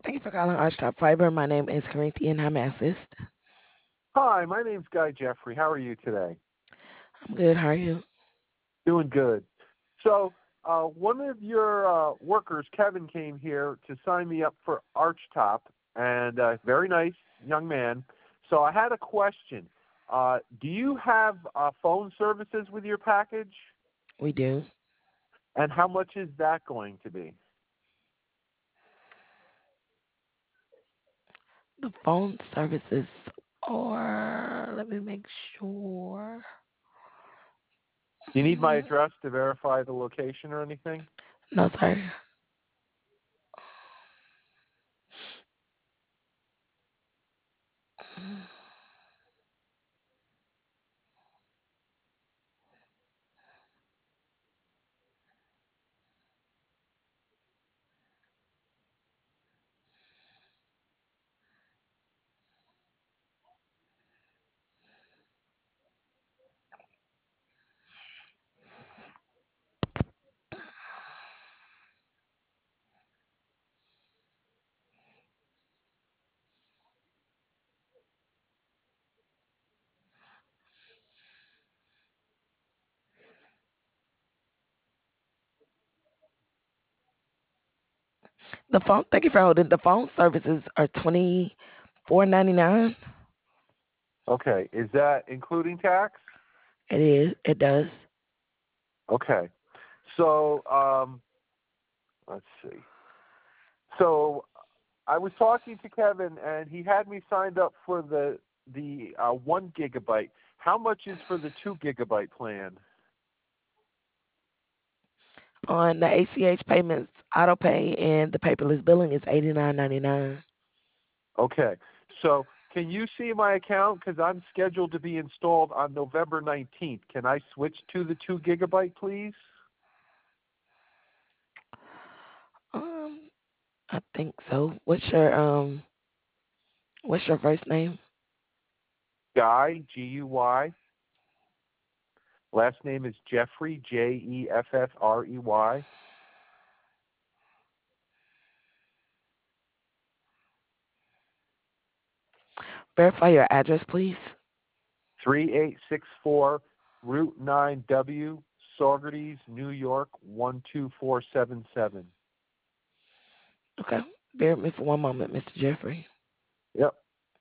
Thank you for calling Archtop Fiber. My name is Corinthian. How may I assist? Hi, my name's Guy Jeffrey. How are you today? I'm good. How are you? Doing good. So, one of your workers, Kevin, came here to sign me up for Archtop, and very nice young man. So I had a question. Do you have phone services with your package? We do. And how much is that going to be? The phone services are, let me make sure. Do you need my Mm, address to verify the location or anything? No, sir. The phone, thank you for holding. The phone services are 24.99. Okay. Is that including tax? It is. It does. Okay. So, let's see. So I was talking to Kevin, and he had me signed up for the 1 gigabyte. How much is for the 2 gigabyte plan? On the ACH payments, auto pay, and the paperless billing is 89.99. Okay. So can you see my account? Because I'm scheduled to be installed on November 19th. Can I switch to the 2 gigabyte, please? Um, I think so. What's your first name? Guy, Guy. Last name is Jeffrey, Jeffrey. Verify your address, please. 3864 Route 9W, Saugerties, New York 12477. Okay. Bear with me for one moment, Mr. Jeffrey. Yep.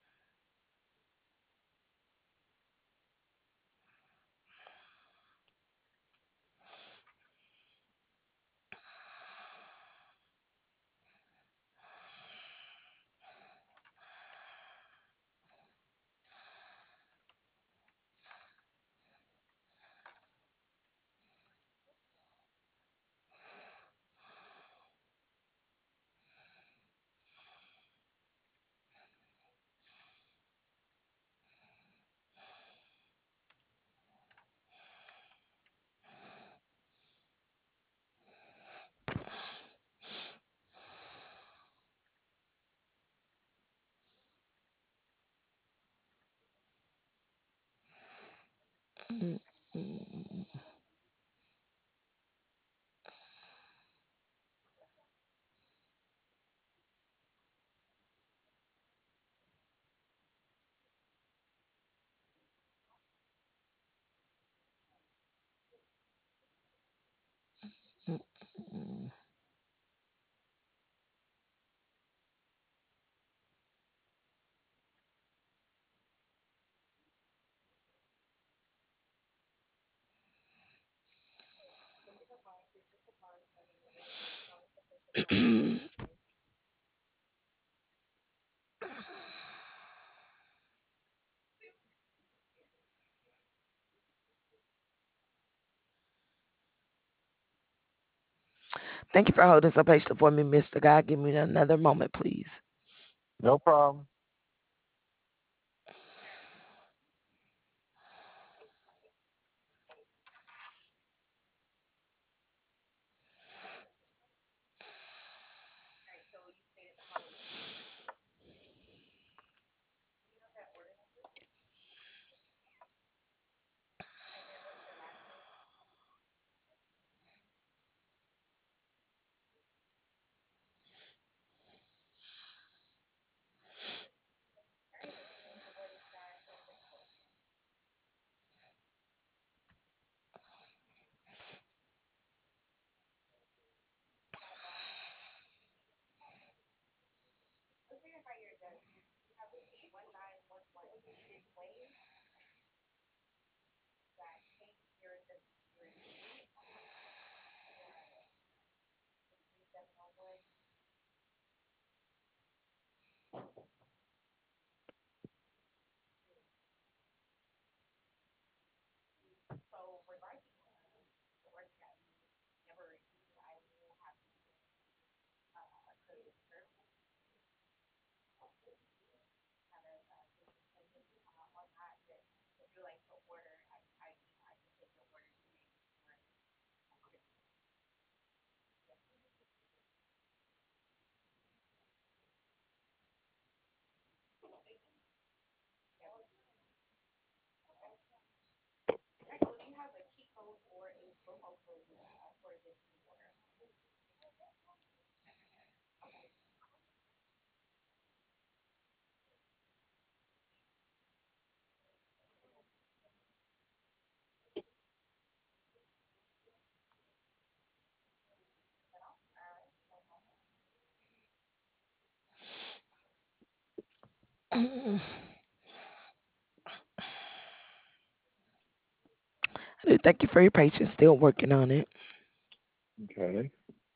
Mm, mm, mm, mm. Thank you for holding so patiently for me, Mr. Guy. Give me another moment, please. No problem. I do thank you for your patience. Still working on it. Okay.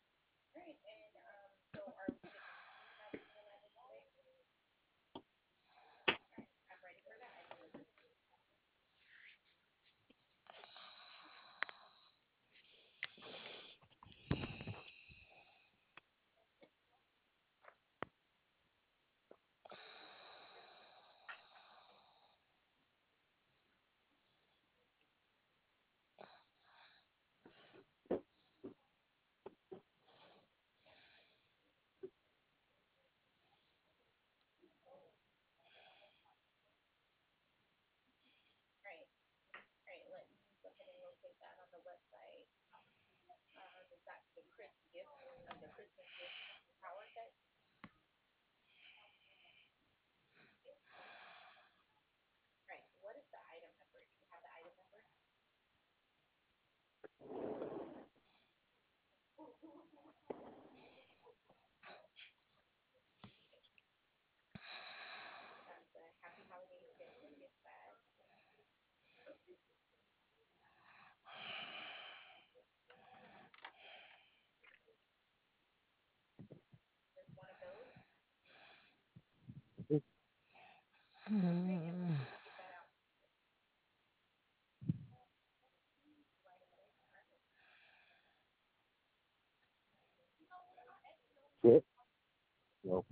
Mm. Good. No.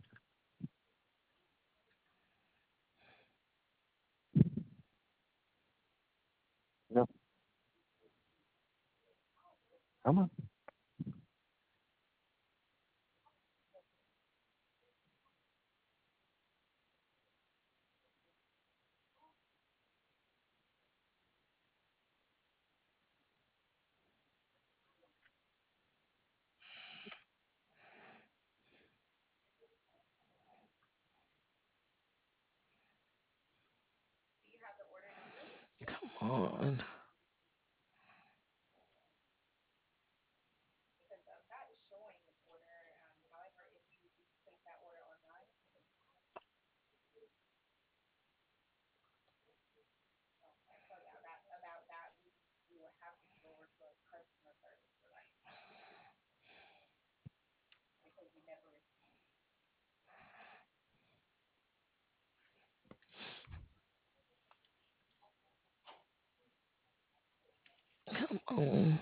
No. Come on. Come on. Come on.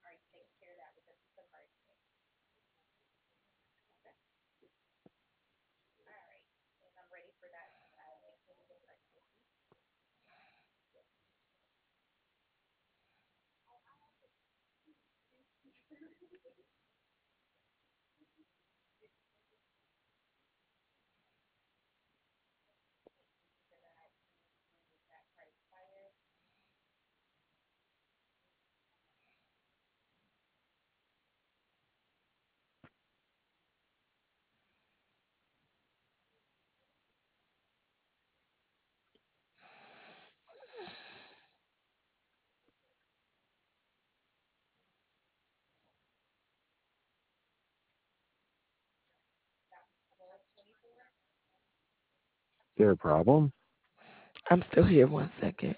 Is there a problem? I'm still here. 1 second.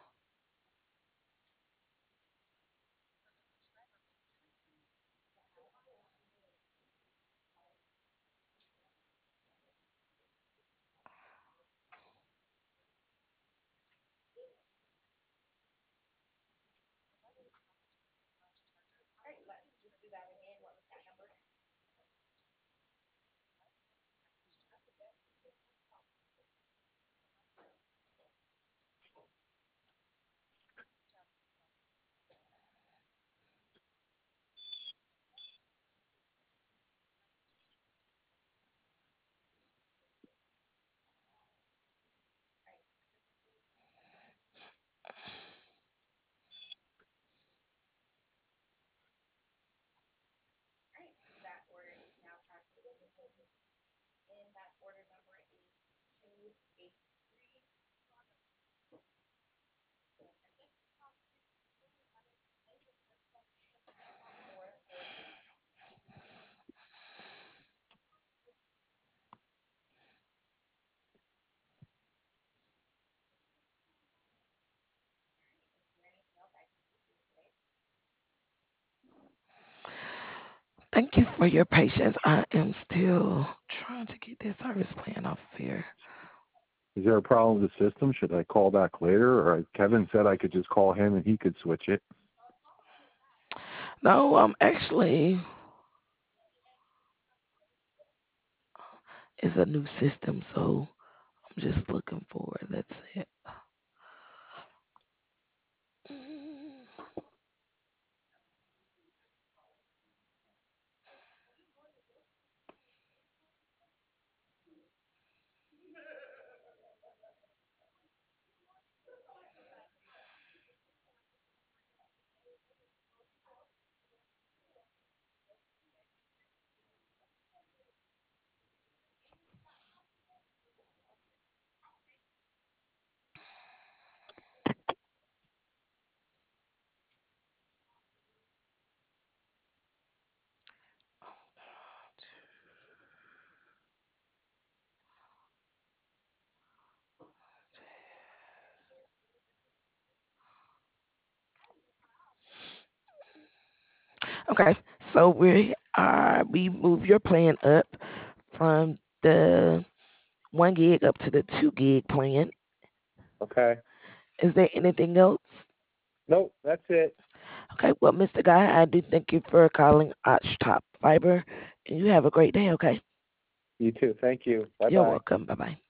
Thank you for your patience. I am still trying to get this service plan off of here. Is there a problem with the system? Should I call back later? Or Kevin said I could just call him and he could switch it. No, actually, it's a new system, so I'm just looking for it. That's it. Okay, so we move your plan up from the 1 gig up to the 2 gig plan. Okay. Is there anything else? Nope, that's it. Okay, well, Mr. Guy, I do thank you for calling Arch Top Fiber, and you have a great day. Okay, You too. Thank you. Bye you're bye. welcome. Bye bye.